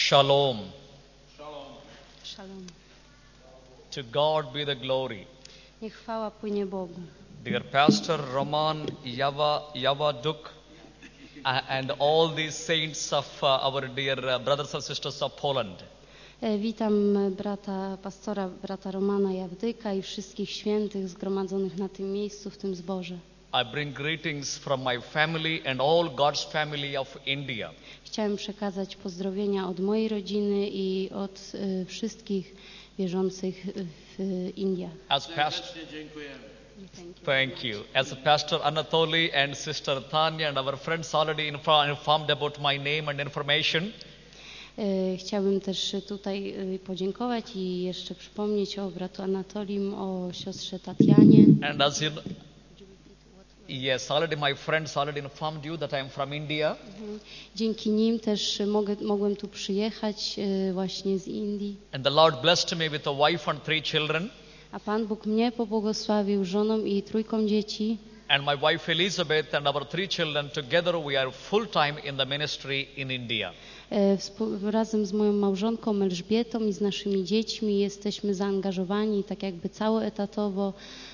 Shalom. Szalom. To God be the glory. Niech chwała płynie Bogu. Dear Pastor Roman Yavaduk and all these saints of our dear brothers and sisters of Poland. Witam pastora Romana Jawdyka i wszystkich świętych zgromadzonych na tym miejscu, w tym zborze. I bring greetings from my family and all God's family of India. Chciałem przekazać pozdrowienia od mojej rodziny i od wszystkich wierzących w Indiach. As pastor, thank you. As Pastor Anatoly and Sister Tanya and our friends already informed about my name and information. Chciałbym też tutaj podziękować i jeszcze przypomnieć o bratu Anatolim, o siostrze Tatianie. And as you yes, already my friends already informed you that I am from India. Dzięki nim też mogłem tu przyjechać właśnie z Indii. And the Lord blessed me with a wife and 3 children. A Pan Bóg mnie pobłogosławił żoną i 3 dzieci. And my wife Elizabeth and our 3 children together we are full time in the ministry in India. Razem z moją małżonką Elżbietą i z naszymi dziećmi jesteśmy zaangażowani tak jakby całoetatowo,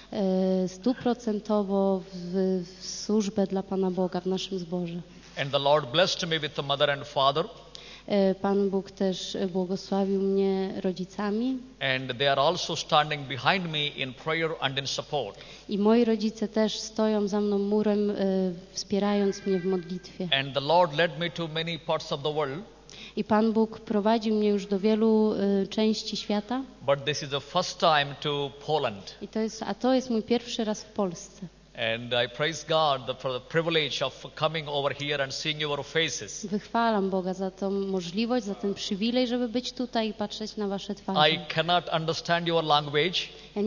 100% w służbę dla Pana Boga w naszym zborze. And the Lord blessed me with a mother and father. Pan Bóg też błogosławił mnie rodzicami. And they are also standing behind me in prayer and in support. I moi rodzice też stoją za mną murem, wspierając mnie w modlitwie. And the Lord led me to many parts of the world. I Pan Bóg prowadził mnie już do wielu części świata. But this is the first time to Poland. To jest mój pierwszy raz w Polsce. And I praise God for the privilege of coming over here and seeing your faces. Wychwalam Boga za tą możliwość, za ten przywilej, żeby być tutaj i patrzeć na wasze twarze. I cannot understand your language. Ja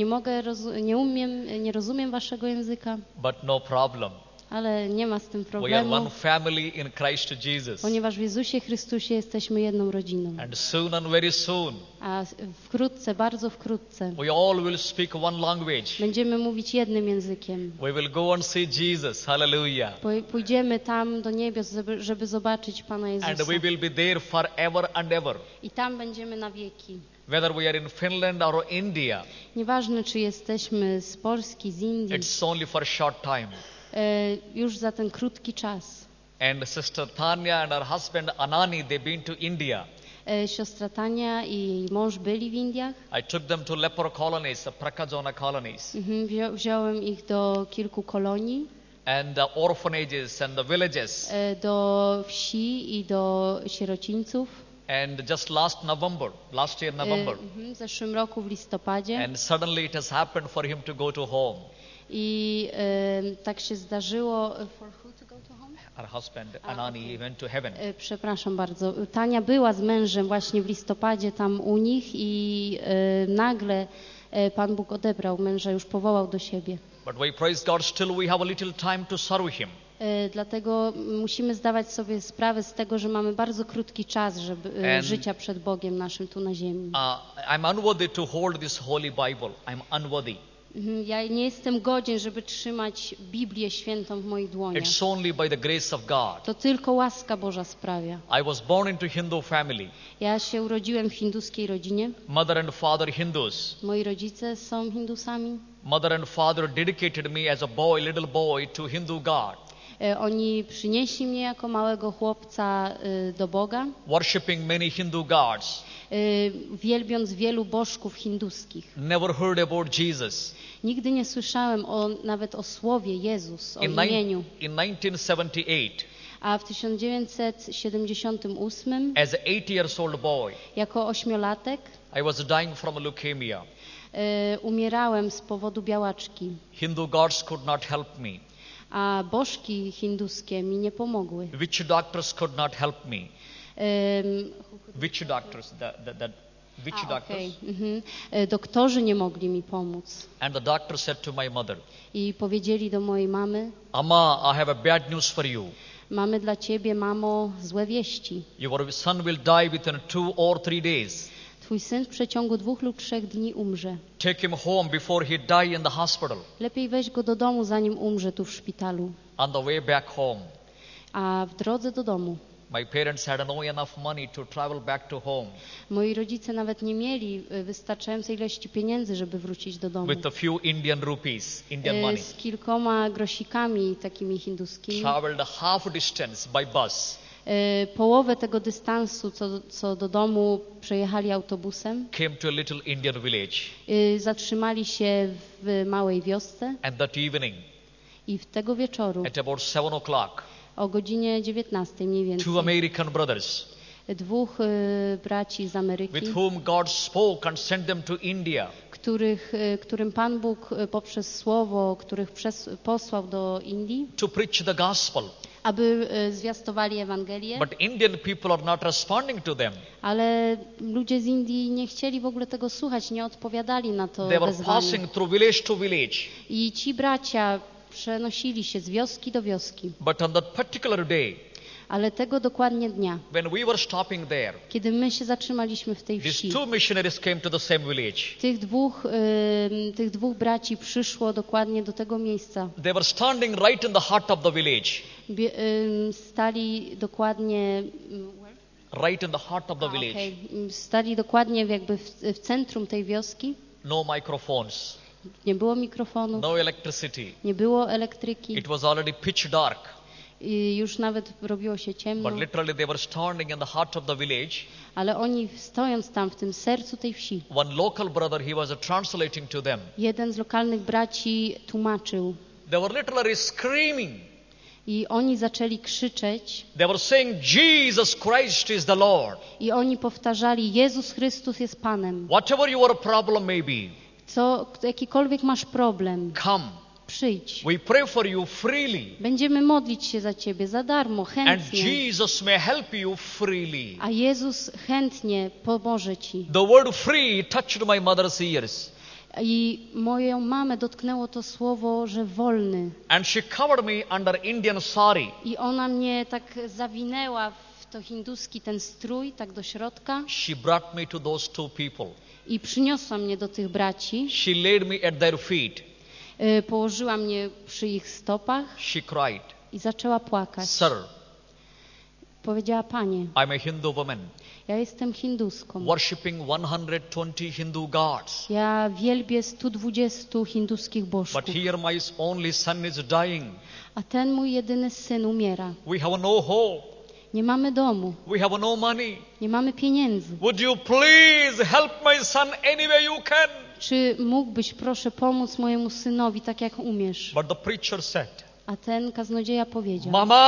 nie rozumiem waszego języka. But no problem. Ale nie ma z tym We are problemu. one family in Christ Jesus. Ponieważ w Jezusie Chrystusie jesteśmy jedną rodziną. And soon and very soon. A wkrótce, bardzo wkrótce. We all will speak one language. Będziemy mówić jednym językiem. We will go and see Jesus. Hallelujah. Pójdziemy tam do niebios, żeby zobaczyć Pana Jezusa. And we will be there forever and ever. I tam będziemy na wieki. Whether we are in Finland or India. Nieważne, czy jesteśmy z Polski, z Indii. It's only for a short time. Już za ten krótki czas. And Sister Tanya and her husband Anani, they've been to India. Siostra Tania i jej mąż byli w Indiach. I took them to leper colonies, Prakajona colonies. Wziąłem ich do kilku kolonii. And the orphanages and the villages. Do wsi i do sierocińców. And just last year November. W zeszłym roku w listopadzie. And suddenly it has happened for him to go to home. I tak się zdarzyło. For who to go to home? Her husband Anani went to heaven. Przepraszam bardzo. Tania była z mężem właśnie w listopadzie tam u nich i nagle Pan Bóg odebrał męża, już powołał do siebie. But we praise God, still we have a little time to serve him. Dlatego musimy zdawać sobie sprawę z tego, że mamy bardzo krótki czas życia przed Bogiem naszym tu na ziemi. I'm unworthy to hold this holy Bible. I'm unworthy. Ja nie jestem godzien, żeby trzymać Biblię świętą w moich dłoniach. It's only by the grace of God. To tylko łaska Boża sprawia. I was born into Hindu family. Ja się urodziłem w hinduskiej rodzinie. Mother and father Hindus. Moi rodzice są Hindusami. Mother and father dedicated me as a boy, little boy, to Hindu God. Oni przynieśli mnie jako małego chłopca do Boga. Worshipping many Hindu gods. Wielbiąc wielu bożków hinduskich. Never heard about Jesus. Nigdy nie słyszałem nawet o słowie Jezus, o imieniu. In 1978. A w 1978 as an 8-year-old boy, jako 8-latek I was dying from leukemia. Umierałem z powodu białaczki. Hindu gods could not help me. A bożki hinduskie mi nie pomogły. Witch doctors could not help me. Witch doctors, witch doctors. Doktorzy nie mogli mi pomóc. And the doctor said to my mother. I powiedzieli do mojej mamy. Amma, I have a bad news for you. Mamy dla ciebie, mamo, złe wieści. Your son will die within 2 or 3 days. Twój syn w przeciągu 2 lub 3 dni umrze. Take him home before he die in the hospital. Lepiej weź go do domu, zanim umrze tu w szpitalu. On the way back home. A w drodze do domu. My parents had no enough money to travel back to home. Moi rodzice nawet nie mieli wystarczającej ilości pieniędzy, żeby wrócić do domu. With a few Indian rupees, Indian money. Z kilkoma grosikami takimi hinduskimi. Traveled a half distance by bus. Połowę tego dystansu, co do domu, przejechali autobusem. Came to a little Indian village. Zatrzymali się w małej wiosce. And that evening, i w tego wieczoru, at about 7 o'clock, o godzinie 19 mniej więcej, two American brothers, dwóch braci z Ameryki, with whom God spoke and sent them to India, którym Pan Bóg poprzez słowo, których posłał do Indii, to preach the gospel. Aby zwiastowali Ewangelię. But Indian people are not responding to them. Ale ludzie z Indii nie chcieli w ogóle tego słuchać, nie odpowiadali na to They were wezwanie. passing through village to village. I ci bracia przenosili się z wioski do wioski. But on that particular day, ale tego dokładnie dnia, when we were stopping there, kiedy my się zatrzymaliśmy w tej wsi, these two missionaries came to the same village. Tych dwóch braci przyszło dokładnie do tego miejsca. They were standing right in the heart of the village. Stali dokładnie right in the heart of the village. Stali dokładnie jakby w centrum tej wioski. No microphones. Nie było mikrofonu. No electricity. Nie było elektryki. It was already pitch dark. I już nawet robiło się ciemno. But literally they were standing in the heart of the village. Ale oni stojąc tam w tym sercu tej wsi. One local brother, he was translating to them. Jeden z lokalnych braci tłumaczył. They were literally screaming. I oni zaczęli krzyczeć. They were saying, Jesus Christ is the Lord. I oni powtarzali, Jezus Chrystus jest Panem. Whatever your problem may be. Jakikolwiek masz problem. Come. Przyjdź. We pray for you freely. Będziemy modlić się za ciebie za darmo, chętnie. And Jesus may help you freely. A Jezus chętnie pomoże ci. The word free touched my mother's ears. I moją mamę dotknęło to słowo, że wolny. And she covered me under Indian sari. I ona mnie tak zawinęła w to hinduski ten strój, tak do środka. She brought me to those two people. I przyniosła mnie do tych braci. She laid me at their feet. Położyła mnie przy ich stopach. She cried. I zaczęła płakać. Sir, powiedziała, Panie, I'm a Hindu woman. Ja jestem hinduską. Worshipping 120 Hindu gods. Ja wielbię 120 hinduskich bożków. But here my only son is dying. A ten mój jedyny syn umiera. We have no hope. Nie mamy domu. We have no money. Nie mamy pieniędzy. Would you please help my son any way you can? Czy mógłbyś proszę pomóc mojemu synowi tak jak umiesz? But the preacher said, a ten kaznodzieja powiedział,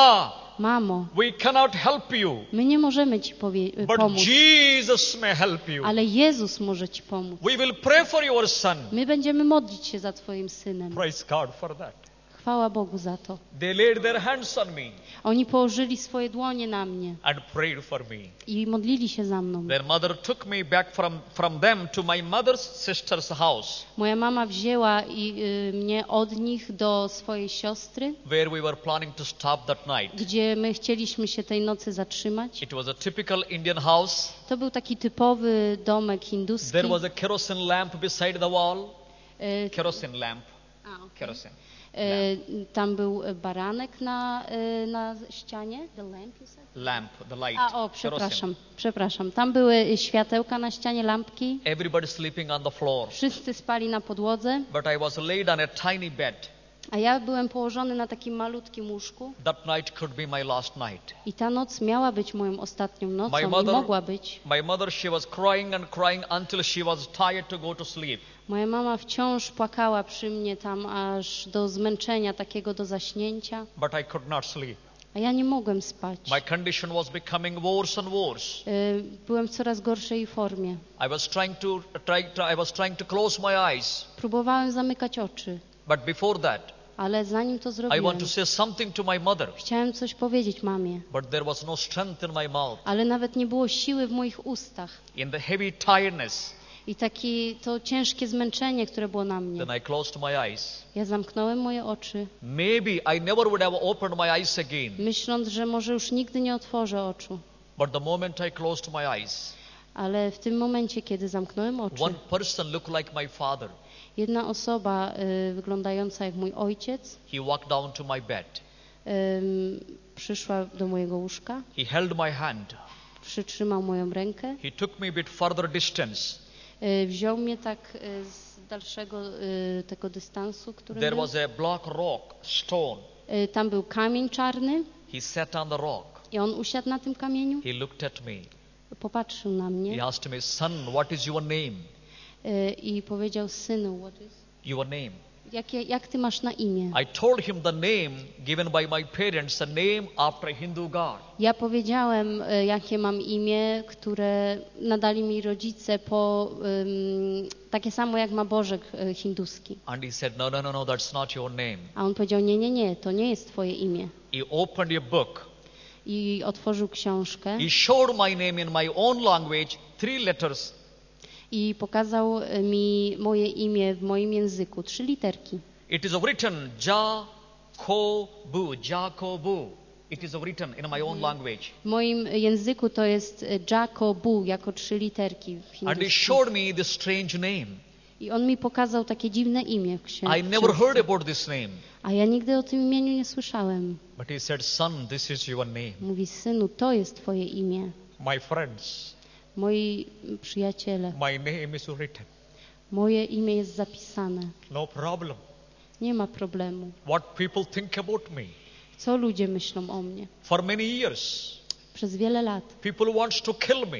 Mamo, we cannot help you. My nie możemy ci pomóc. Jesus may help you. Ale Jezus może ci pomóc. We will pray for your son. My będziemy modlić się za twoim synem. Praise God for that. Chwała Bogu za to. They laid their hands on me. Oni położyli swoje dłonie na mnie. And prayed for me. I modlili się za mną. Their mother took me back from them to my mother's sister's house. Moja mama wzięła mnie od nich do swojej siostry. Where we were planning to stop that night. Gdzie my chcieliśmy się tej nocy zatrzymać. It was a typical Indian house. To był taki typowy domek hinduski. There was a kerosene lamp beside the wall. Kerosene lamp. Okay. Kerosene. Tam był baranek na ścianie. The lamp, you said? Lamp, the light. Przepraszam. Tam były światełka na ścianie, lampki. Everybody sleeping on the floor. Wszyscy spali na podłodze. But I was laid on a tiny bed. A ja byłem położony na takim malutkim łóżku. That night could be my last night. I ta noc miała być moją ostatnią nocą. I mogła być. My mother, she was crying and crying until she was tired to go to sleep. Moja mama wciąż płakała przy mnie tam aż do zmęczenia, takiego do zaśnięcia. But I could not sleep. A ja nie mogłem spać. My condition was becoming worse and worse. Byłem w coraz gorszej formie. I was trying to close my eyes. Próbowałem zamykać oczy. But before that, ale zanim to zrobiłem, I want to say something to my mother. Chciałem coś powiedzieć mamie. But there was no strength in my mouth. Ale nawet nie było siły w moich ustach. In the heavy tiredness. I to ciężkie zmęczenie, które było na mnie. Then I closed my eyes. Ja zamknąłem moje oczy. Maybe I never would have opened my eyes again. Myśląc, że może już nigdy nie otworzę oczu. But the moment I closed my eyes. Ale w tym momencie, kiedy zamknąłem oczy. One person looked like my father. Jedna osoba wyglądająca jak mój ojciec. He walked down to my bed. przyszła do mojego łóżka. He held my hand. Przytrzymał moją rękę. He took me a bit further distance. Wziął mnie tak z dalszego tego dystansu, który There był. was a black rock, stone. Tam był kamień czarny He sat on the rock. i on usiadł na tym kamieniu. He looked at me. Popatrzył na He mnie asked me, son, what is your name? i powiedział: synu, Your name. jak ty masz na imię? I told him the name given by my parents, a name after a Hindu god. Ja powiedziałem, jakie mam imię, które nadali mi rodzice takie samo jak ma Bożek hinduski. And he said, no, that's not your name. A on powiedział: nie, to nie jest twoje imię. He opened a book. I otworzył książkę He showed my name in my own language, 3 letters. i pokazał mi moje imię w moim języku, 3 literki. It is written Jacobu. It is written in my own language. W moim języku to jest Jacobu jako 3 literki w And he hinduskim. showed me this strange name. I on mi pokazał takie dziwne imię w księdze. I never heard about this name. A ja nigdy o tym imieniu nie słyszałem. But he said, son, this is your name. Mówi: synu, to jest twoje imię. My friends, Moi przyjaciele, my name is written. moje imię jest zapisane. No problem. Nie ma problemu. What people think about me. Co ludzie myślą o mnie? For many years, Przez wiele lat people want to kill me,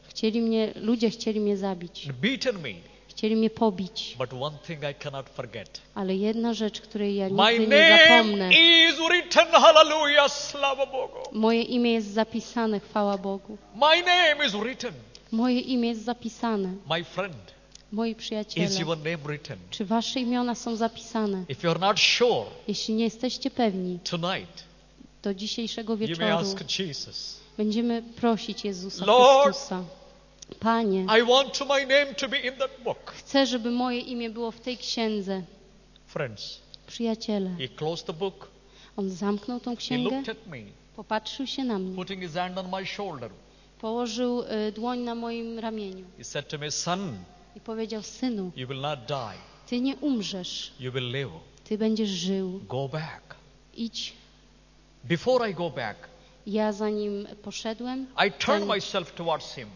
ludzie chcieli mnie zabić. beaten me. Chcieli mnie pobić. But one thing I cannot forget. Ale jedna rzecz, której ja My nigdy nie zapomnę. name is written, hallelujah, slava Bogu. Moje imię jest zapisane, chwała Bogu. My name is written. Moje imię jest zapisane. My friend, Moi przyjaciele, is your name written? czy wasze imiona są zapisane? If you're not sure, Jeśli nie jesteście pewni, tonight, do dzisiejszego you may wieczoru ask Jesus, będziemy prosić Jezusa Lord, Chrystusa. Panie, I want my name to be in that book. chcę, żeby moje imię było w tej księdze. Friends, Przyjaciele, he closed the book. on zamknął tą He księgę, looked at me, popatrzył się na mnie, putting his hand on my shoulder. położył dłoń na moim ramieniu He said to me, son, i powiedział: synu, you will not die. ty nie umrzesz, You will live. ty będziesz żył. Go back. Idź. Before I go back, Ja za nim poszedłem, I turned myself towards him.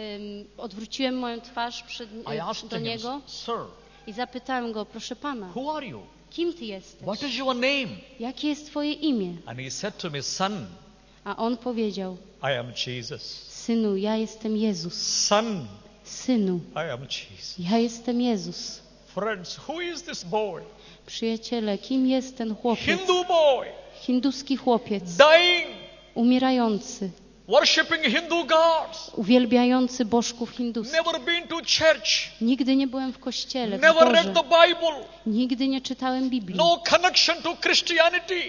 odwróciłem moją twarz I asked do him, niego sir, i zapytałem go: proszę pana, who are you? kim ty jesteś? What is your name? Jakie jest twoje imię? And he said to me, son, A on powiedział: I am Jesus. synu, ja jestem Jezus. Son, Synu, I am Jesus. ja jestem Jezus. Friends, who is this boy? Przyjaciele, kim jest ten chłopiec? Hindu boy, Hinduski chłopiec, dying, umierający, worshipping Hindu gods. uwielbiający bożków hinduskich. Never been to church. Nigdy nie byłem w kościele, w Never zborze. read the Bible. Nigdy nie czytałem Biblii. No connection to Christianity.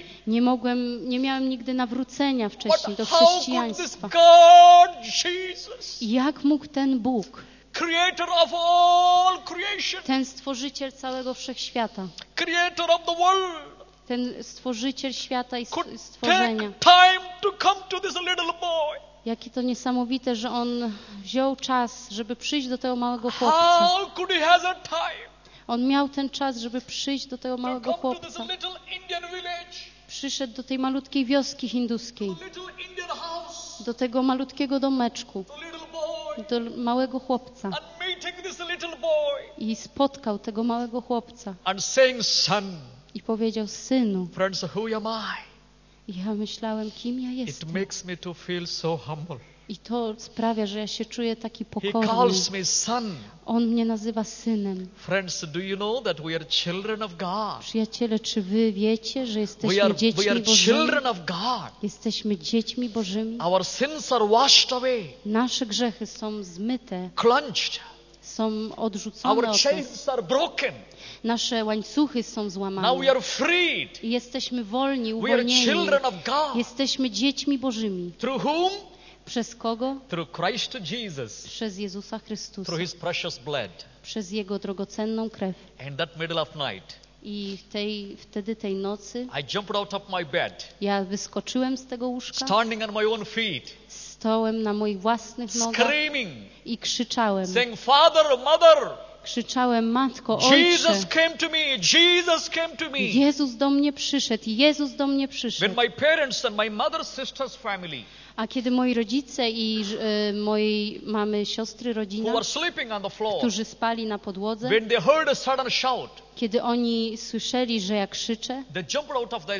Nie miałem nigdy nawrócenia wcześniej do But how could this chrześcijaństwa. God, Jesus, Jak mógł ten Bóg, creator of all creation, ten stworzyciel całego wszechświata, creator of the world, ten stworzyciel świata i could stworzenia, take time to come to this little boy? jakie to niesamowite, że on wziął czas, żeby przyjść do tego małego chłopca. How could he has a time On miał ten czas, żeby przyjść do tego to małego come to this chłopca. little Indian village, Przyszedł do tej malutkiej wioski hinduskiej, the little Indian house, do tego malutkiego domeczku, the little boy, do małego chłopca and meeting this little boy i spotkał tego małego chłopca and saying, son, i powiedział: synu. friends, who am I? I ja myślałem, kim ja It jestem. makes me to feel so humble. I to sprawia, że ja się czuję taki He pokorny. calls me son. On mnie nazywa synem. Friends, do you know that we are children of God? Przyjaciele, czy wy wiecie, że We jesteśmy are dziećmi Bożymi? children of God. Jesteśmy dziećmi Bożymi. Our sins are washed away, Nasze grzechy są zmyte, cleansed. są odrzucone Our od nas. chains are broken. Nasze łańcuchy są Now we złamane. are freed. I jesteśmy wolni, We are uwolnieni. children of God. Jesteśmy dziećmi Bożymi. Through whom? Przez kogo? Through Christ Jesus. Przez Jezusa Chrystusa. Through His precious blood. Przez Jego drogocenną krew. And that middle of night, I wtedy tej nocy I jumped out of my bed, ja wyskoczyłem z tego łóżka, standing on my own feet, stołem na moich własnych nogach screaming, i krzyczałem. saying, Father, Mother, Krzyczałem: Matko, Ojcze. Jesus came to me. Jesus came to me. Jezus do mnie przyszedł. Jezus do mnie przyszedł. When my parents and my mother's sister's family, A kiedy moi rodzice i mojej mamy, siostry, who rodzina, were sleeping on the floor, którzy spali na podłodze, when they heard a sudden shout, kiedy oni słyszeli, że ja krzyczę, they jumped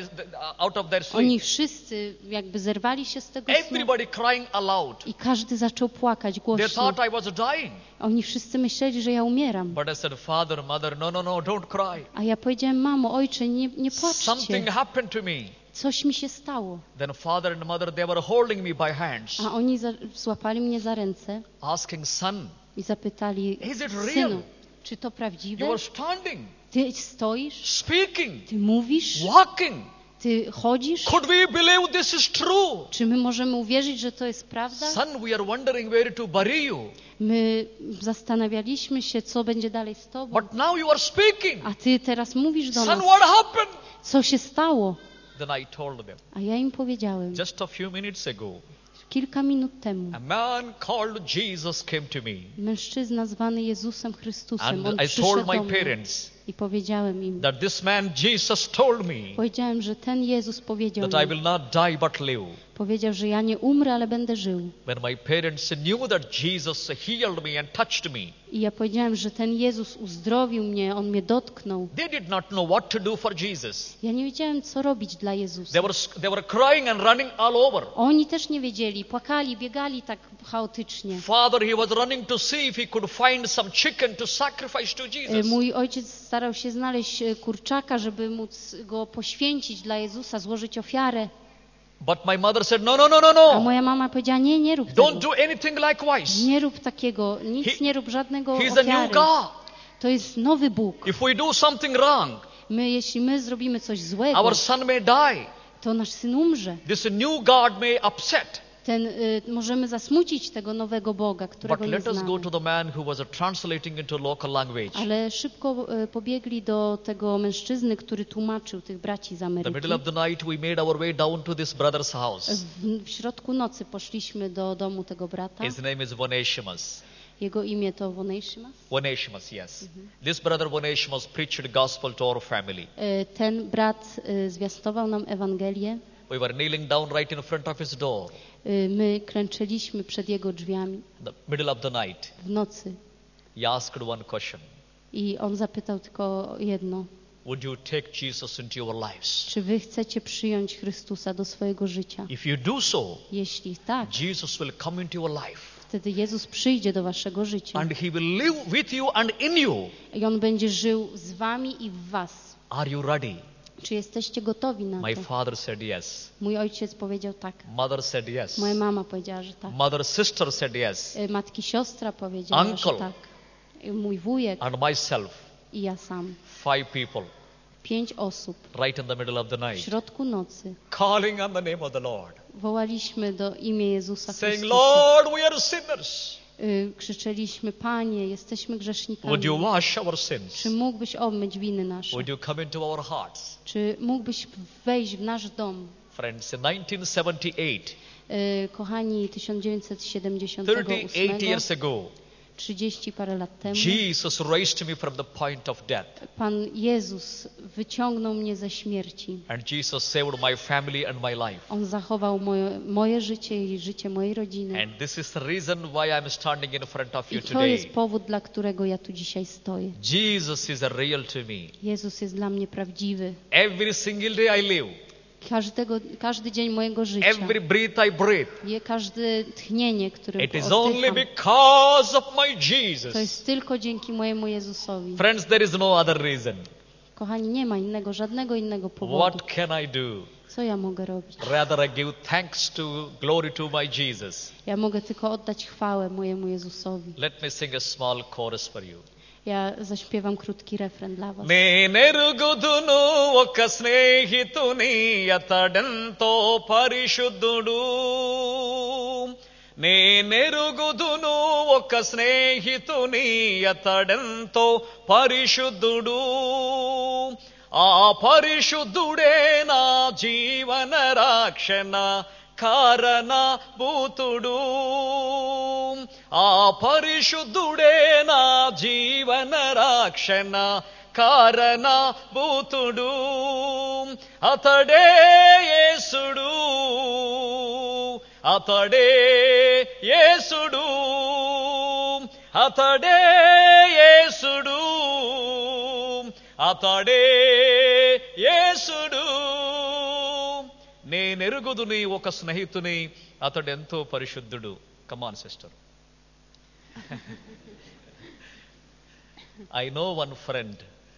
out of their oni sleep. wszyscy jakby zerwali się z tego snu Everybody crying aloud. i każdy zaczął płakać They głośno. thought I was dying. Oni wszyscy myśleli, że ja umieram. But I said, Father, Mother, no, don't cry. A ja powiedziałem: Mamo, Ojcze, nie płaczcie. Something happened to me. Coś mi się stało. Then Father and Mother, they were holding me by hands, A oni złapali mnie za ręce asking, Son, i zapytali: is it real? Synu, czy to You prawdziwe? are standing, Ty stoisz, speaking, ty mówisz, walking. ty chodzisz? Could we believe this is true? Czy my możemy uwierzyć, że to jest prawda? Son, we are wondering where to bury you. My zastanawialiśmy się, co będzie dalej z tobą. But now you are speaking. A ty teraz mówisz do Son, nas, what happened? co się stało. Then I told them, A ja im powiedziałem, just a few minutes ago, kilka minut temu, a man called Jesus came to me. mężczyzna zwany Jezusem Chrystusem, on And I przyszedł told do my mnie parents i powiedziałem im, that this man Jesus told me powiedziałem, że ten Jezus powiedział that I mi, will not die but live. powiedział, że ja nie umrę, ale będę żył. When my parents knew that Jesus healed me and touched me, I ja powiedziałem, że ten Jezus uzdrowił mnie, on mnie dotknął. they did not know what to do for Jesus. Ja nie wiedziałem, co robić dla Jezusa. They were crying and running all over. Oni też nie wiedzieli, płakali, biegali tak chaotycznie. Father, he was running to see if he could find some chicken to sacrifice to Jesus. Mój ojciec starał się znaleźć kurczaka, żeby móc go poświęcić dla Jezusa, złożyć ofiarę. But my mother said, no. A moja mama powiedziała: nie rób Don't tego. do anything likewise. Nie rób takiego, nic nie rób, żadnego He's a new ofiary. God. To jest nowy Bóg. If we do something wrong, Jeśli my zrobimy coś złego, our son may die. to nasz syn umrze. This new God may upset. Możemy zasmucić tego nowego Boga, którego But nie let us go znamy. to the man who was translating into local language. Ale szybko pobiegli do tego mężczyzny, który tłumaczył tych braci z The Ameryki. middle of the night, we made our way down to this brother's house. W środku nocy poszliśmy do domu tego brata. His name is Onesimus. Jego imię to Onesimus. Onesimus, yes. This brother Onesimus preached the gospel to our family. Ten brat zwiastował nam Ewangelię. We were kneeling down right in front of his door. My klęczyliśmy przed jego drzwiami The middle of the night. w nocy. He asked one question. I on zapytał tylko jedno: Would you take Jesus into your lives? czy wy chcecie przyjąć Chrystusa do swojego życia? If you do so, Jeśli tak, Jesus will come into your life. wtedy Jezus przyjdzie do waszego życia. And he will live with you and in you. I on będzie żył z wami i w was. Are you ready? Czy jesteście gotowi na My to? father said yes. Mój ojciec powiedział tak. Mother said yes. Moja mama powiedziała, że tak. Mother sister said yes. Matki siostra powiedziała, Uncle. że tak. Mój wujek And myself. i ja sam. 5 people. 5 osób Right in the middle of the w night. środku nocy Calling on the name of the Lord. wołaliśmy do imię Jezusa Saying, Chrystusa. Lord, we are sinners. Krzyczeliśmy: Panie, jesteśmy grzesznikami. Would you wash our sins? Czy mógłbyś obmyć winy nasze? Would you come into our hearts? Czy mógłbyś wejść w nasz dom? Friends, in 1978, Kochani, 1978 38 years ago, 30 parę lat temu, Jesus raised me from the point of death. Pan Jezus wyciągnął mnie ze śmierci. And Jesus saved my family and my life. On zachował moje życie i życie mojej rodziny. And this is the reason why I'm standing in front of you I to today. jest powód, dla którego ja tu dzisiaj stoję. Jesus is real to me. Jezus jest dla mnie prawdziwy. Every single day I live. Każdy dzień mojego życia. Every breath I breathe. Każde tchnienie, którym It is only oddycham, because of my to Jesus. jest tylko dzięki mojemu Jezusowi. Friends, there is no other reason. Kochani, nie ma żadnego innego powodu. What can I do? Co ja mogę robić? Rather I give thanks glory to my Jesus. Ja mogę tylko oddać chwałę mojemu Jezusowi. Let me sing a small chorus for you. Ja zaśpiewam krótki refren dla was. నేనెరుగుదును ఒక స్నేహితుని అతడెంతో పరిశుద్ధుడు నేనెరుగుదును ఒక స్నేహితుని అతడెంతో పరిశుద్ధుడు ఆ పరిశుద్ధుడే నా జీవన రక్షణ కారణభూతుడు ఆ పరిశుద్ధుడే నా జీవన రక్షణ కారణ భూతుడు, అతడే యేసుడు, అతడే యేసుడు, అతడే యేసుడు, అతడే యేసుడు. నేనెరుగుదుని ఒక స్నేహితుని, అతడెంతో పరిశుద్ధుడు. Come on sister. I know one friend.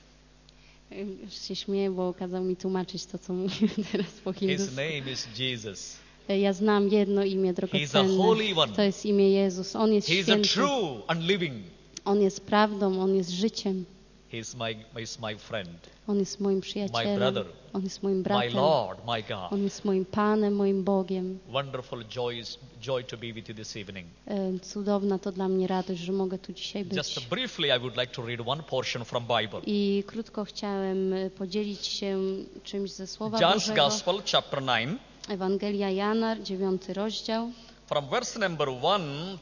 Się śmieję, bo kazał mi tłumaczyć to, co mówię teraz po His hindusku. name is Jesus. Ja znam jedno imię He is a drogocenne. holy one. To jest imię Jezus. On jest He is a święty. true and living. On jest prawdą, On jest życiem. He is my friend, On jest moim przyjacielem. brother, On jest moim my bratem. Lord, my God. On jest moim Panem, moim Bogiem. Wonderful joy to be with you this evening. Cudowna to dla mnie radość, że mogę tu dzisiaj być. Just briefly, I would like to read one portion from Bible. I krótko chciałem podzielić się czymś ze Słowa John's Bożego. Gospel, chapter 9, Ewangelia Jana, 9 rozdział, from verse number 1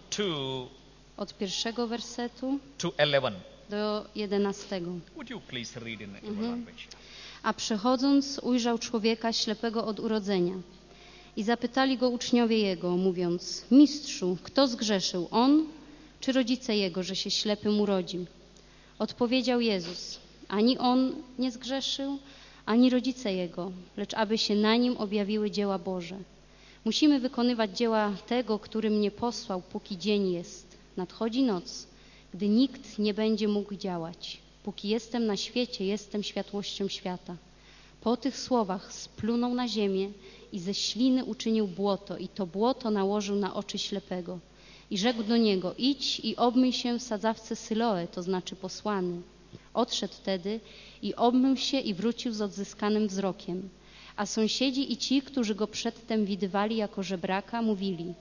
od 1 wersetu to 11. do 11. Would you please read in your language? A przechodząc, ujrzał człowieka ślepego od urodzenia. I zapytali go uczniowie jego, mówiąc: Mistrzu, kto zgrzeszył, on czy rodzice jego, że się ślepym urodził? Odpowiedział Jezus: ani on nie zgrzeszył, ani rodzice jego, lecz aby się na nim objawiły dzieła Boże. Musimy wykonywać dzieła tego, który mnie posłał, póki dzień jest. Nadchodzi noc, gdy nikt nie będzie mógł działać. Póki jestem na świecie, jestem światłością świata. Po tych słowach splunął na ziemię i ze śliny uczynił błoto i to błoto nałożył na oczy ślepego. I rzekł do niego: idź i obmyj się w sadzawce Syloe, to znaczy posłany. Odszedł wtedy i obmył się i wrócił z odzyskanym wzrokiem. A sąsiedzi i ci, którzy go przedtem widywali jako żebraka, mówili: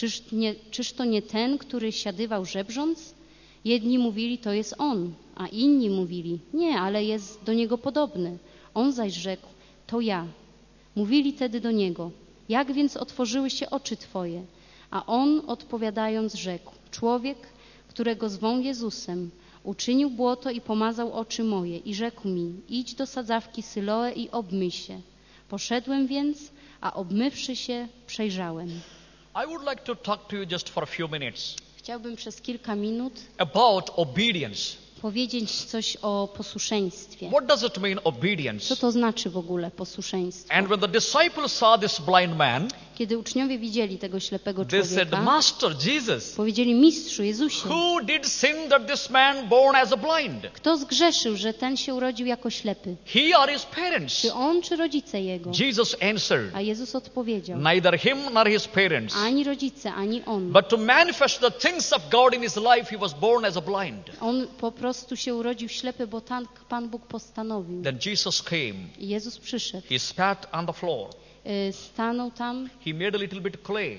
czyż to nie ten, który siadywał żebrząc? Jedni mówili: to jest on, a inni mówili: nie, ale jest do niego podobny. On zaś rzekł: to ja. Mówili tedy do niego: jak więc otworzyły się oczy twoje? A on odpowiadając rzekł: człowiek, którego zwą Jezusem, uczynił błoto i pomazał oczy moje i rzekł mi: idź do sadzawki Syloe i obmyj się. Poszedłem więc, a obmywszy się, przejrzałem. I would like to talk to you just for a few minutes Chciałbym przez kilka minut about obedience. powiedzieć coś o posłuszeństwie. What does it mean, obedience? Co to znaczy w ogóle posłuszeństwo? And when the disciples saw this blind man, Kiedy uczniowie widzieli tego ślepego they said, człowieka, Master Jesus, powiedzieli: Mistrzu Jezusie, who did sin that this man born as a blind? kto zgrzeszył, że ten się urodził jako ślepy? He or his parents? Czy on, czy rodzice jego? Jesus answered, A Jezus odpowiedział: neither him nor his parents, ani rodzice, ani on. but to manifest the things of God in his life, he was born as a blind. On po prostu się urodził ślepy, bo tak Pan Bóg postanowił. Then Jesus came. I Jezus przyszedł. He spat on the floor. Stanął tam He made a little bit clay,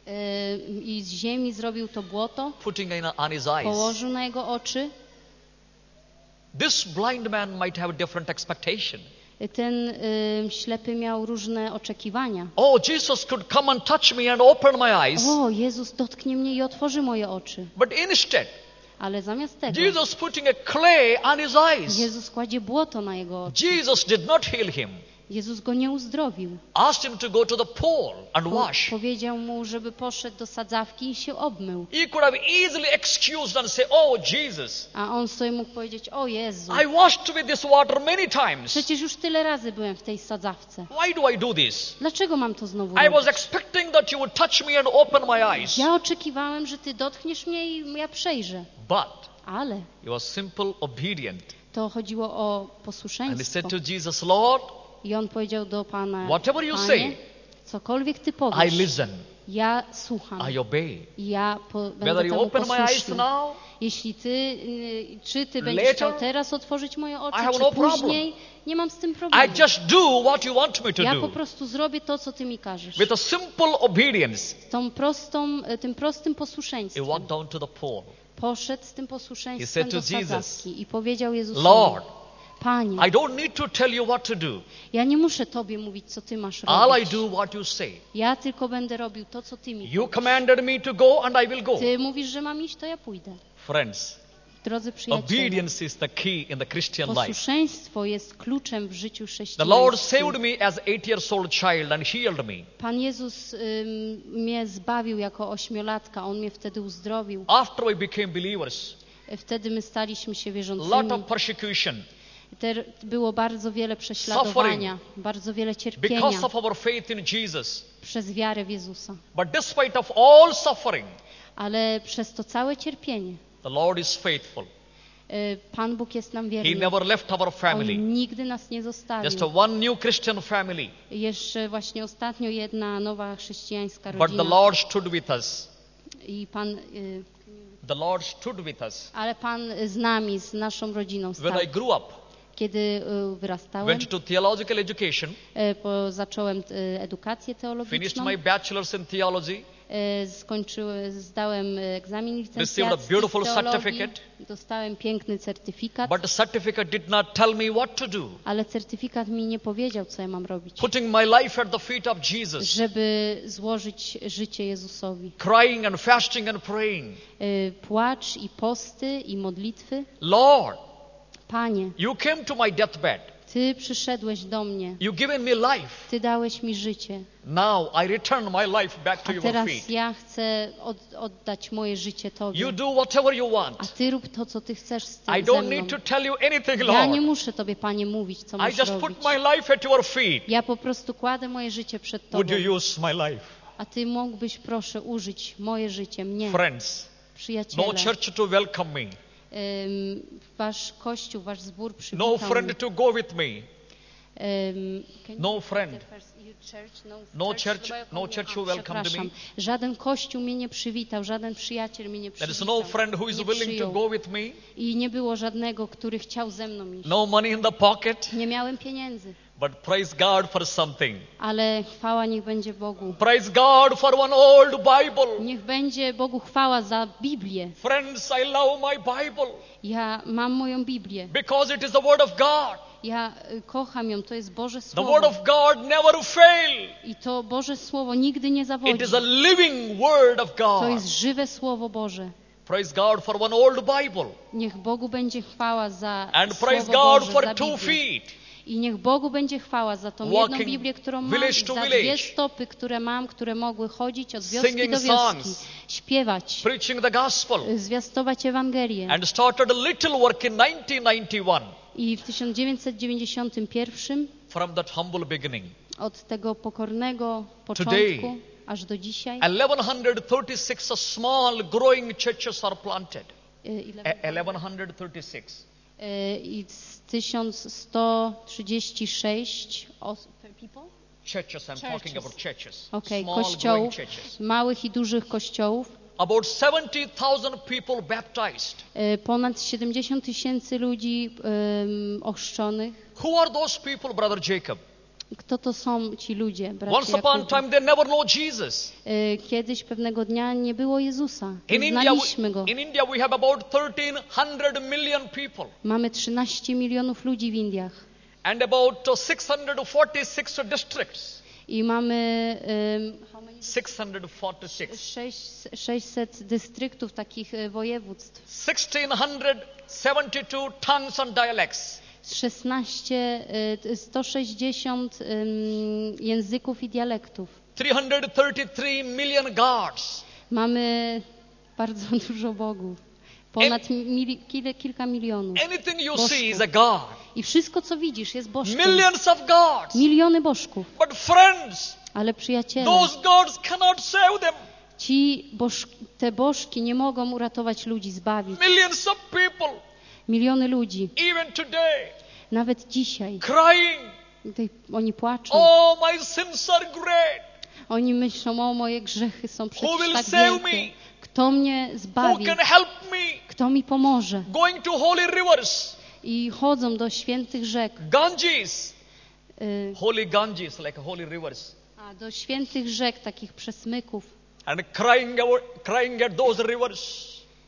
i z ziemi zrobił to błoto, putting it on his eyes. położył na jego oczy. This blind man might have a different expectation. Ten ślepy miał różne oczekiwania. Oh, Jesus could come and touch me and open my eyes. O, Jezus dotknie mnie i otworzy moje oczy. But instead, Ale zamiast tego Jesus putting a clay on his eyes. Jezus kładzie błoto na jego oczy. Jesus did not heal him. Jezus go nie uzdrowił. Asked him to go to the pool and wash. Powiedział mu, żeby poszedł do sadzawki i się obmył. He could have easily excused and say, oh, Jesus, A on sobie mógł powiedzieć: o Jezu, I washed with this water many times. przecież już tyle razy byłem w tej sadzawce. Why do I do this? Dlaczego mam to znowu I was robić? expecting that you would touch me and open my eyes. Ja oczekiwałem, że Ty dotkniesz mnie i ja przejrzę. But Ale he was simple, obedient. to chodziło o And he posłuszeństwo. said to Jesus, Lord, I on powiedział do Pana: whatever you Panie, say, cokolwiek Ty I powiesz, listen, ja słucham. I obey. Ja będę Whether you temu open my eyes posłuszny. now, Jeśli czy Ty będziesz later, chciał teraz otworzyć moje oczy, I have czy no problem. później, nie mam z tym problemu. I just do what you want me to Ja po do. prostu zrobię to, co Ty mi każesz. With a simple obedience, Tym prostym he posłuszeństwem. walked down to the pool. Poszedł z tym He posłuszeństwem said do to Jesus, sadzawki i powiedział Jezusowi: Lord, Panie, I don't need to tell you what to do. ja nie muszę Tobie mówić, co Ty masz All I robić. do what you say. Ja tylko będę robił to, co Ty mi You powiesz. commanded me to go and I will go. Ty mówisz, że mam iść, to ja pójdę. Friends, Drodzy przyjaciele, obedience is the key in the Christian life. posłuszeństwo jest kluczem w życiu The Lord chrześcijańskim. saved me as 8-year-old child and healed me. Pan Jezus mnie zbawił jako 8-latka. On mnie wtedy uzdrowił. After we became believers, Wtedy my staliśmy się lot wierzącymi. of persecution Było bardzo wiele prześladowania, bardzo wiele cierpienia because of our faith in Jesus. przez wiarę w Jezusa. But despite of all suffering, Ale przez to całe cierpienie the Lord is faithful. Pan Bóg jest nam He wierny. never left our family. On nigdy nas nie zostawił. Just one new Christian family. Jeszcze właśnie ostatnio jedna nowa chrześcijańska But the rodzina. Lord stood with us. I Pan, The Lord stood with us. ale Pan z nami, z naszą rodziną stał. When I grew up, Kiedy wyrastałem, went to theological education, zacząłem edukację finished teologiczną, my bachelor's in theology, zdałem egzamin received a licencjacki beautiful z teologii, certificate, dostałem piękny certyfikat, but the certificate did not tell me what to do. ale certyfikat mi nie powiedział, co ja mam robić. Putting my life at the feet of Jesus, Żeby złożyć życie Jezusowi. crying and fasting and praying. Płacz i posty i modlitwy. Lord, Panie, you came to my deathbed. Ty przyszedłeś do mnie. You given me life. Ty dałeś mi życie. Now I return my life back to A your teraz feet. ja chcę oddać moje życie Tobie. You do whatever you A want. Ty rób to, co Ty chcesz z tym I ze don't mną. need to tell you anything, Ja nie Lord. muszę Tobie, Panie, mówić, co I masz just robić. put my life at your feet. Ja po prostu kładę moje życie przed Would Tobą. you use my life? A Ty mógłbyś, proszę, użyć moje życie, mnie, Friends, przyjaciele. no church to welcome me. Wasz kościół, wasz zbór No przywitał mnie. friend to go with me. No friend. No church, no church who welcomed me. Przepraszam. Żaden kościół mnie nie przywitał, żaden przyjaciel mnie nie There is przywitał. no friend who is nie willing to przyjął. go with me. I nie było żadnego, który chciał ze mną iść. No money in the pocket. Nie miałem pieniędzy, But praise God for something. ale chwała niech będzie Bogu. Praise God for one old Bible. Niech będzie Bogu chwała za Biblię. Friends, I love my Bible Ja mam moją Biblię. because it is the Word of God. Ja kocham ją, to jest Boże The Słowo. Word of God never fail. I to Boże Słowo nigdy nie zawodzi. It is a living Word of To God. jest żywe Słowo Boże. Praise God for one old Bible. Niech Bogu będzie chwała za And Słowo praise God Boże, for za 2 Biblię. feet. I niech Bogu będzie chwała za tą jedną Walking Biblię, którą mam, village i to za village. 2 stopy, które mam, które mogły chodzić od wioski Singing do wioski, songs. śpiewać, Preaching the gospel. zwiastować Ewangelię. And started a little work in 1991 I w 1991 from that humble beginning. od tego pokornego początku Today, aż do dzisiaj 1136 small growing churches are planted. ile? 1136. I z 1136 people? Churches, I'm talking about churches. Okej, Small kościołów, growing churches. małych i dużych kościołów. About 70,000 people baptized. Ponad 70 000 ludzi ochrzczonych. Who are those people, Brother Jacob? Kto to są ci ludzie, bracie Once upon a Jakubie? time they never know Jesus. Kiedyś pewnego dnia nie było Jezusa. In Nie India, znaliśmy Go. in India we have about 1,300 million people. Mamy 13 milionów ludzi w Indiach. And about 646 districts. I mamy 646. 600 dystryktów, takich województw. 1,672 tongues and dialects. 160 języków i dialektów. 333 million gods. Mamy bardzo dużo bogów. Ponad kilka milionów. Anything you bożków. see is a god. I wszystko, co widzisz, jest bożkiem. Millions of gods. Miliony bożków. But friends, Ale przyjaciele, those gods cannot save them. te bożki nie mogą uratować ludzi, zbawić. Millions of people, Miliony ludzi, even today, nawet dzisiaj, crying, oni płaczą. oh, my sins are great. Oni myślą, o, moje grzechy są Who przecież will tak save wielkie. me? Kto mnie Who zbawi? can help me? Kto mi pomoże? Going to holy rivers, I chodzą do świętych rzek. Ganges, y, holy Ganges, like holy rivers, do świętych rzek, takich przesmyków. and crying at those rivers.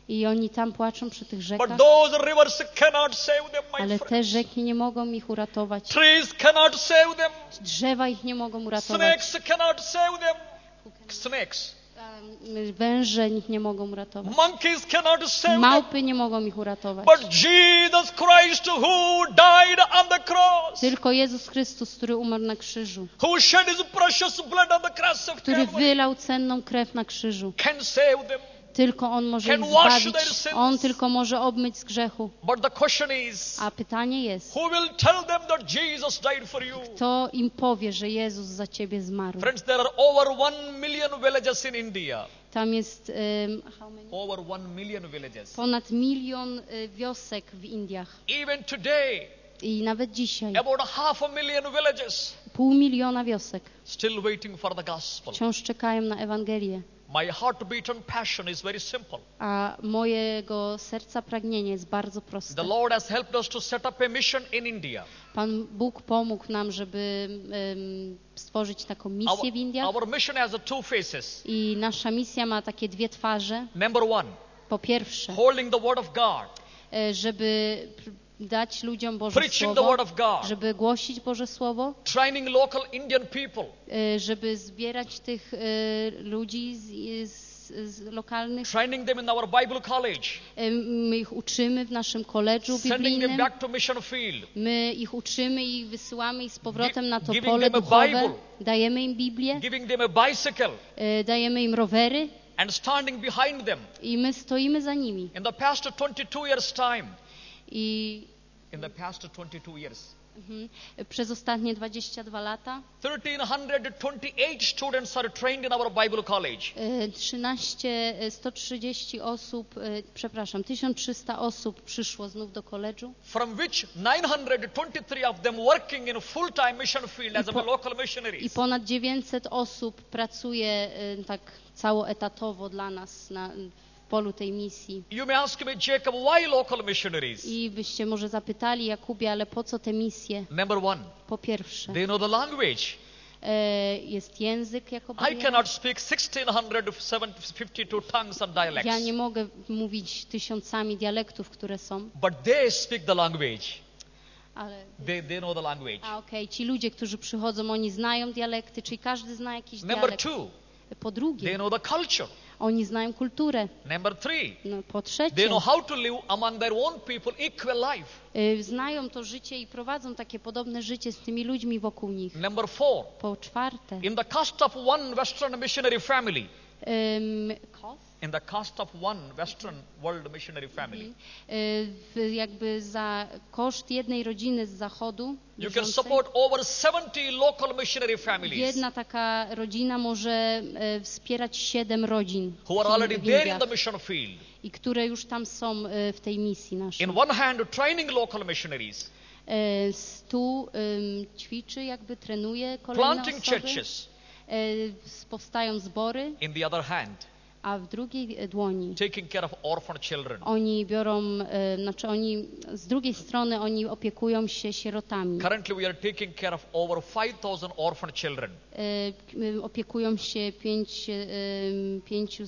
I oni tam płaczą przy tych But rzekach, those rivers cannot save them, my ale te friends. rzeki nie mogą ich uratować. Trees cannot save them. Drzewa ich nie mogą uratować. Snakes cannot save them. Snakes. Węże ich nie mogą uratować. Monkeys cannot save them. Małpy nie mogą ich uratować. But Jesus Christ, who died on the cross, Tylko Jezus Chrystus, który umarł na krzyżu, who shed his precious blood on the cross of który Calvary, wylał cenną krew na krzyżu. can save them. Tylko On może Can ich wash zbawić. their sins. On tylko może obmyć z grzechu. But the question is, A pytanie jest, who will tell them that Jesus died for you? kto im powie, że Jezus za ciebie zmarł? Friends, there are over 1 million villages in India. Tam jest Over 1 million villages. ponad 1 milion wiosek w Indiach. Even today, I nawet dzisiaj about 500,000 villages 500 000 wiosek still waiting for the gospel. wciąż czekają na Ewangelię. My heartbeat and passion is very simple. A mojego serca pragnienie jest bardzo proste. The Lord has helped us to set up a mission in India. Pan Bóg pomógł nam, żeby stworzyć taką misję w Indiach. Our mission has two faces. I nasza misja ma takie dwie twarze. Number one, Po pierwsze, holding the word of God, żeby dać ludziom Boże preaching the word Słowo, of God, żeby głosić Boże Słowo, training local Indian people, żeby zbierać tych ludzi z lokalnych. training them in our Bible college, My ich uczymy w naszym koledżu sending them biblijnym. back to mission field, My ich uczymy i wysyłamy ich z powrotem na to giving pole them a duchowe. Bible. Dajemy im Biblię, giving them a bicycle, dajemy im rowery and standing behind them. i my stoimy za nimi. In the past 22 years' time, I in the past 22 years, przez ostatnie 22 lata 1,328 students are trained in our Bible college. 1300 osób przyszło znów do koledżu. From which 923 of them working in a full-time mission field as a local I missionaries. ponad 900 osób pracuje tak całoetatowo dla nas w polu tej misji. You may ask me, Jacob, why local missionaries? I byście może zapytali, Jakubie, ale po co te misje? Number one, Po pierwsze, they know the language. jest język jako I bariera. cannot speak 1,652 tongues and dialects. Ja nie mogę mówić tysiącami dialektów, które są, But they speak the language. ale... They know the language. Okej, ci ludzie, którzy przychodzą, oni znają dialekty, czyli każdy zna jakiś Number dialekt. two, Po they drugie, know the culture. oni znają kulturę. Number three, No, po they trzecie, know how to live among their own people equal life. znają to życie i prowadzą takie podobne życie z tymi ludźmi wokół nich. Number four, Po czwarte, in the cost of one Western missionary family, cost? in the cost of one Western world missionary family, Jakby za koszt jednej rodziny z zachodu you can bieżącej, support over 70 local missionary families jedna taka rodzina może wspierać 7 rodzin who are already w there in Indiach the mission field. i które już tam są w tej misji naszej. In one hand, training local missionaries, Tu ćwiczy, jakby trenuje kolejne planting osoby. churches. Powstają zbory, In the other hand, a w drugiej dłoni taking care of orphan children. oni biorą, oni z drugiej strony oni opiekują się sierotami. Currently, we are taking care of over 5,000 orphan children. Opiekują się 500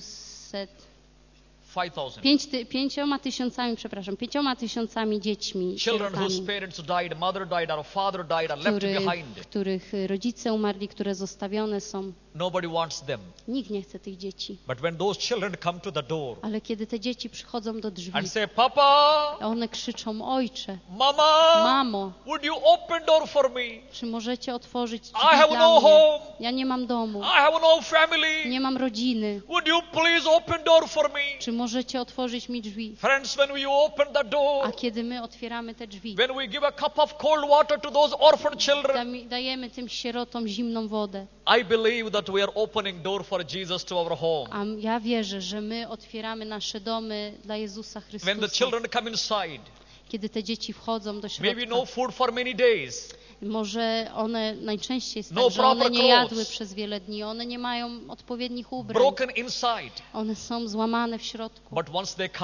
5 tysiącami dziećmi, Children whose sierotami, parents died, mother died, or father died, are left behind. których rodzice umarli, które zostawione są. Nobody wants them. Nikt nie chce tych dzieci. But when those children come to the door Ale kiedy te dzieci przychodzą do drzwi, and say, Papa, one krzyczą: Ojcze, Mama, Mamo, would you open door for me? czy możecie otworzyć drzwi I have dla no mnie? home. Ja nie mam domu, I have no family. nie mam rodziny. Would you please open door for me? Czy możecie otworzyć mi drzwi? Friends, when we open the door, A kiedy my otwieramy te drzwi, when we give a cup of cold water to those orphan children, dajemy tym sierotom zimną wodę. I believe that we are opening door for Jesus to our home. A ja wierzę, że my otwieramy nasze domy dla Jezusa When the Chrystusa. children come inside, Kiedy te dzieci wchodzą do maybe środka, no food for many days, może one najczęściej jest No tak, że one proper nie jadły clothes. przez wiele dni, one nie mają odpowiednich ubrań, broken inside. one są złamane w środku. But once they come,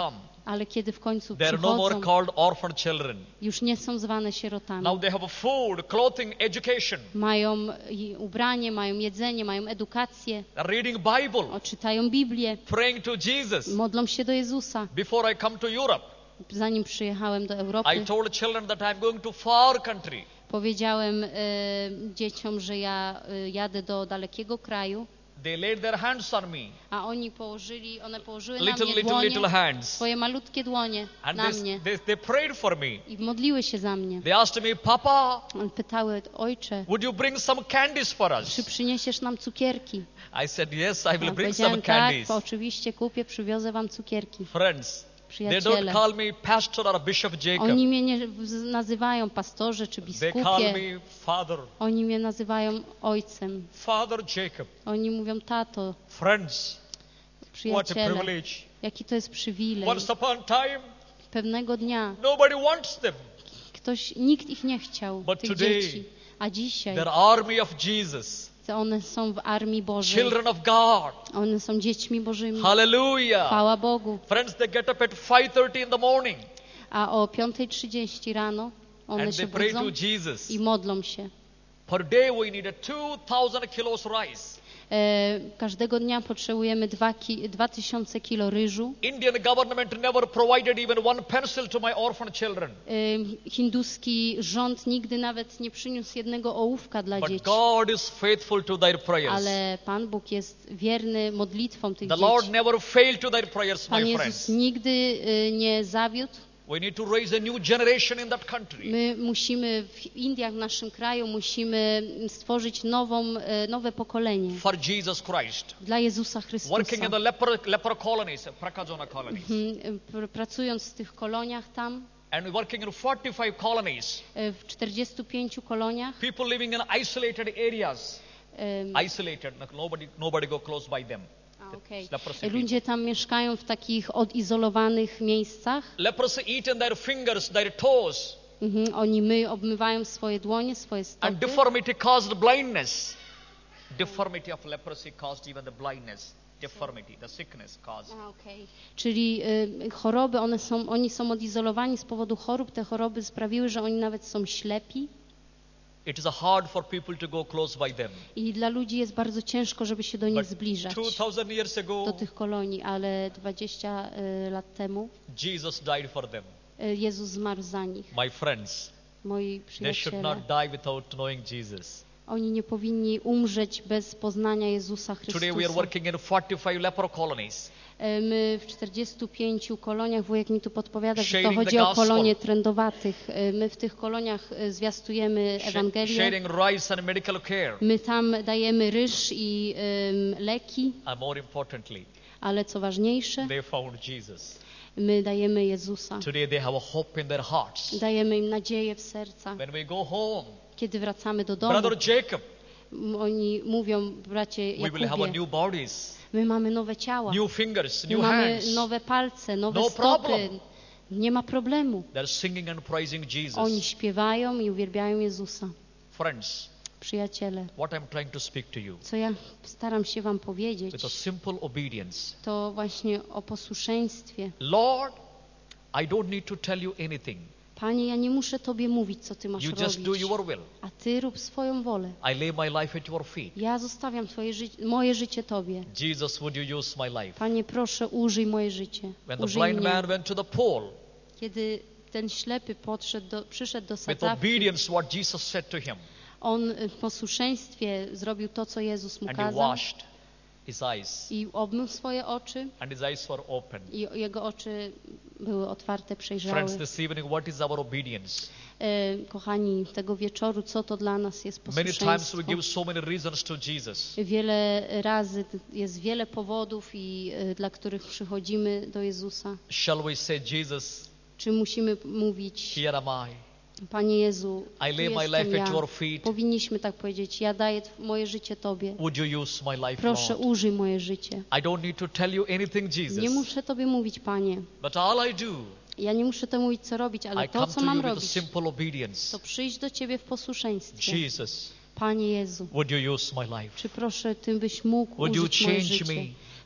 Ale kiedy w końcu they are no more przychodzą, called orphan children. już nie są zwane sierotami. Now they have food, clothing, education. Mają ubranie, mają jedzenie, mają edukację, They're reading Bible, czytają Biblię, praying to Jesus. modlą się do Jezusa. Before I come to Europe, Zanim przyjechałem do I Europy, told children that I'm going to far country. powiedziałem dzieciom, że ja jadę do dalekiego kraju, They laid their hands on me. a one położyły na Little, mnie little, dłonie, little hands. swoje malutkie dłonie And na mnie they prayed for me. i modliły się za mnie. They asked me, Papa, Pytały, ojcze, would you bring some candies for czy us? przyniesiesz nam cukierki? I said, yes, I will bring some Powiedziałem, tak, candies. oczywiście kupię, przywiozę wam cukierki. Friends, they don't Przyjaciele, call me pastor or bishop Jacob. oni mnie nie nazywają pastorze czy They call biskupie, me father, oni mnie nazywają ojcem. Father Jacob. Oni mówią, tato, Friends, what a przyjaciele, privilege. jaki to jest przywilej. Once upon a time, Pewnego dnia nobody wants them. nikt ich nie chciał, But tych today, dzieci. A dzisiaj They're army of Jesus, one są w armii Bożej. children of God. One są dziećmi Bożymi. Hallelujah. Chwała Bogu. Friends, they get up at 5:30 in the morning A o 5:30 rano one and się they pray budzą to Jesus. i modlą się. Per day we need 2,000 kilos rice. Każdego dnia potrzebujemy 2000 kilo ryżu. Indian government never provided even one pencil to my orphan children. Hinduski rząd nigdy nawet nie przyniósł jednego ołówka dla But dzieci. God is faithful to their prayers. Ale Pan Bóg jest wierny modlitwom tych The Lord dzieci. never failed to their prayers, Pan my Jezus friends. nigdy nie zawiódł. We need to raise a new generation in that country. My musimy w Indiach, w naszym kraju, musimy stworzyć nowe pokolenie For Jesus Christ. dla Jezusa Chrystusa. Working in the leper colonies, Prakajona colonies. Pracując w tych koloniach tam, And working in 45 colonies. w 45 koloniach, People living in isolated areas. Isolated, nobody go close by them. okay. Leprosy people. Ludzie tam mieszkają w takich odizolowanych miejscach. Leprosy eat in their fingers, their toes. Oni obmywają swoje dłonie, swoje And stopy. deformity caused blindness. Deformity of leprosy caused even the blindness. Deformity, the sickness caused. Okay. Czyli choroby, oni są odizolowani z powodu chorób. Te choroby sprawiły, że oni nawet są ślepi. It is hard for people to go close by them. I dla ludzi jest bardzo ciężko, żeby się do nich But zbliżać, 2000 years do ago, tych kolonii, ale 20 lat temu Jesus died for them. Jezus zmarł za nich. My friends, Moi they should przyjaciele, not die without knowing Jesus. oni nie powinni umrzeć bez poznania Jezusa Today we are Chrystusa. working in 45 leper colonies. My w 45 koloniach, wujek mi tu podpowiada, że to Sharing the chodzi o gospel. kolonie trędowatych. My w tych koloniach zwiastujemy Ewangelię. Sharing rice and medical care. My tam dajemy ryż i leki, And more importantly, ale co ważniejsze, they found Jesus. my dajemy Jezusa. Today they have a hope in their hearts. Dajemy im nadzieję w sercach. When we go home, Kiedy wracamy do domu, Brother Jacob, oni mówią, bracie we will have a Jakubie, new bodies, my mamy nowe ciała, new fingers, my new mamy hands. nowe palce, nowe No stopy. problem. Nie ma problemu. They're singing and praising Oni Jesus. śpiewają i uwielbiają Jezusa. Friends, Przyjaciele, what I'm trying to speak to you, co ja staram się wam powiedzieć, with a simple obedience. to właśnie o posłuszeństwie. Lord, I don't need to tell you anything. Panie, ja nie muszę Tobie mówić, co Ty masz You just do robić, your will. a Ty rób swoją wolę. I lay my life at your feet. Ja zostawiam moje życie Tobie. Jesus, would you use my life? Panie, proszę, użyj moje życie. When the Użyj blind mnie. man went to the pool, Kiedy ten ślepy przyszedł do with sadzawki, obedience, what Jesus said to him, on w posłuszeństwie zrobił to, co Jezus mu and he kazał washed his eyes, i obmył swoje oczy and his eyes were open. i jego oczy były otwarte, przejrzałe. Friends, this evening, what is our obedience? Kochani, tego wieczoru, co to dla nas jest Many times we posłuszeństwo? give so many reasons to Jesus. Wiele razy jest wiele powodów, dla których przychodzimy do Jezusa. Shall we say, Jesus, Czy musimy mówić, here am I. Panie Jezu, I tu lay my jestem life at ja. your feet. Powinniśmy tak powiedzieć, ja daję moje życie Tobie. Would you use my life, Proszę, Lord? użyj moje życie. I don't need to tell you anything, Nie Jesus. muszę Tobie mówić, Panie. But all I do, Ja nie muszę Tobie mówić, co robić, ale I to, come co to mam you with a robić, simple obedience. to przyjść do Ciebie w posłuszeństwie. Jesus, Panie Jezu, would you use my life? czy proszę, Ty byś mógł Would you użyć moje change życie? me?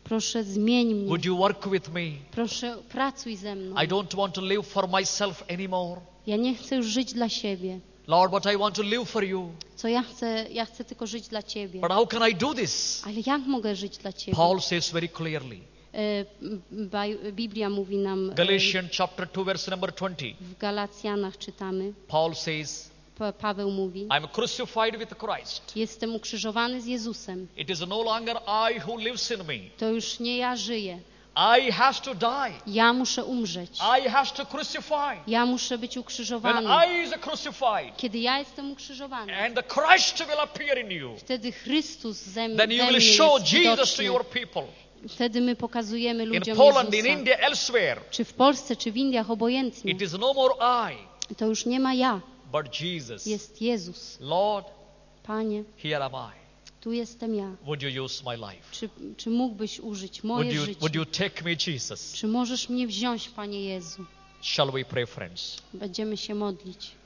Proszę, zmień mnie. Would you work with me? Proszę, pracuj ze mną. I don't want to live for myself anymore. Ja nie chcę już żyć dla siebie. Lord, but I want to live for you. Co ja chcę tylko żyć dla Ciebie. But how can I do this? Ale jak mogę żyć dla Ciebie? Paul says very clearly. Biblia mówi nam Galatians chapter 2 verse number 20. w Galacjanach czytamy. Paul says, Paweł mówi: I am crucified with Christ. Jestem ukrzyżowany z Jezusem. It is no longer I who lives in me. To już nie ja żyję. I have to die. Ja muszę umrzeć. I have to crucify. Ja muszę być ukrzyżowany. When I is crucified, Kiedy ja jestem ukrzyżowany, and the Christ will appear in you, wtedy Chrystus ze mnie then you will jest show Jesus to widoczny. your people. Wtedy my pokazujemy In ludziom Poland, in Jezusa. India, elsewhere, Czy w Polsce, czy w Indiach, obojętnie. it is no more I, To już nie ma ja. but Jesus. Jest Jezus. Lord, Panie, here am I. tu jestem ja. Would you use my life? Czy mógłbyś użyć moje życie? Would you take me, Jesus? Czy możesz mnie wziąć, Panie Jezu? Shall we pray, friends? Będziemy się modlić.